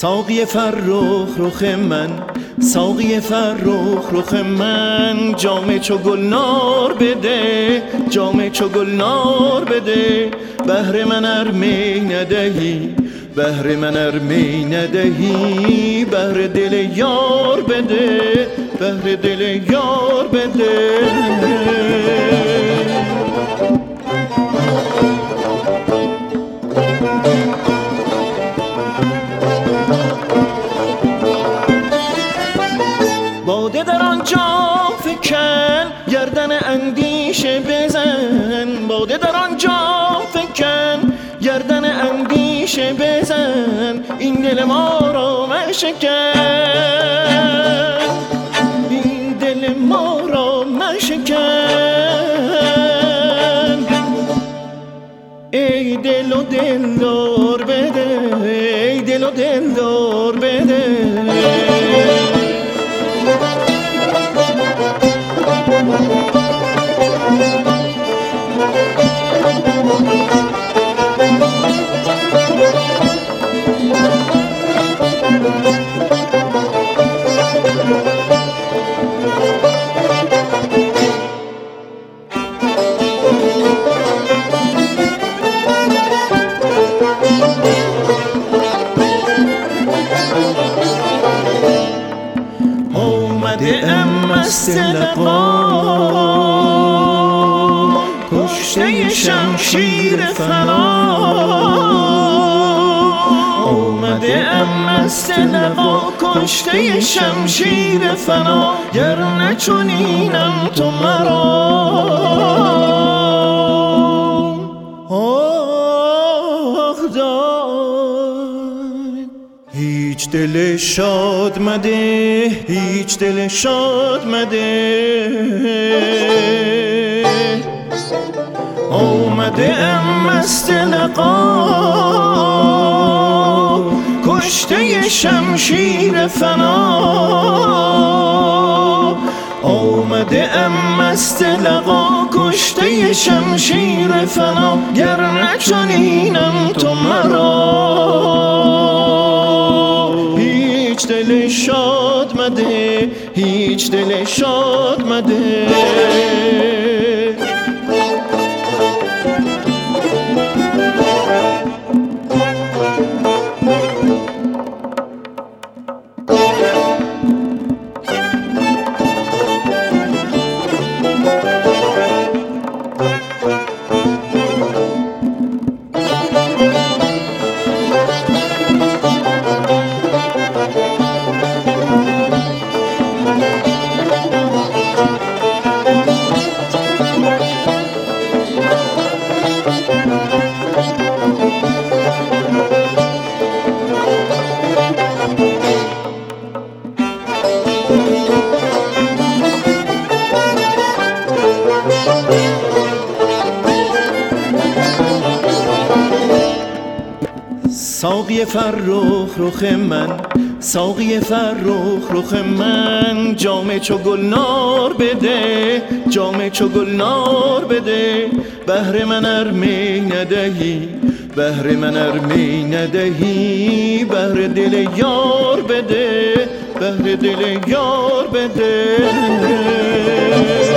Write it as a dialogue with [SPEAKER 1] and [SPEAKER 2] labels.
[SPEAKER 1] ساقی فرخ رخ من، ساقی فرخ رخ من، جام چو گلنار بده، جام چو گلنار بده. بهر من ار می ندهی، بهر من ار می ندهی، بهر دل یار بده، بهر دل یار بده. باده در آن جام فکن، گردن اندیشه بزن. باده در آن جام فکن، گردن اندیشه بزن. این دل ما را مشکن، این دل ما را مشکن. ای دل و دلدار بده، ای دل و دلدار بده. آمده ام مست لقا، کشته شمشیر فنا. آمده ام مست لقا، کشته شمشیر فنا. گر نه چنینم تو مرا آه دار. هیچ دل شاد مده، هیچ دل شاد مده. آمده ام مست لقا، کشته شمشیر فنا. آمده ام مست لقا، کشته شمشیر فنا. گر نه چنینم تو مرا هیچ دل شاد مده، هیچ دل شاد مده. ساقی فرخ رخ من، ساقی فرخ رخ من، جام چو گلنار بده، جام چو گلنار بده. بهر من ار می ندهی، بهر من ار می ندهی، بهر دل یار بده، بهر دل یار بده.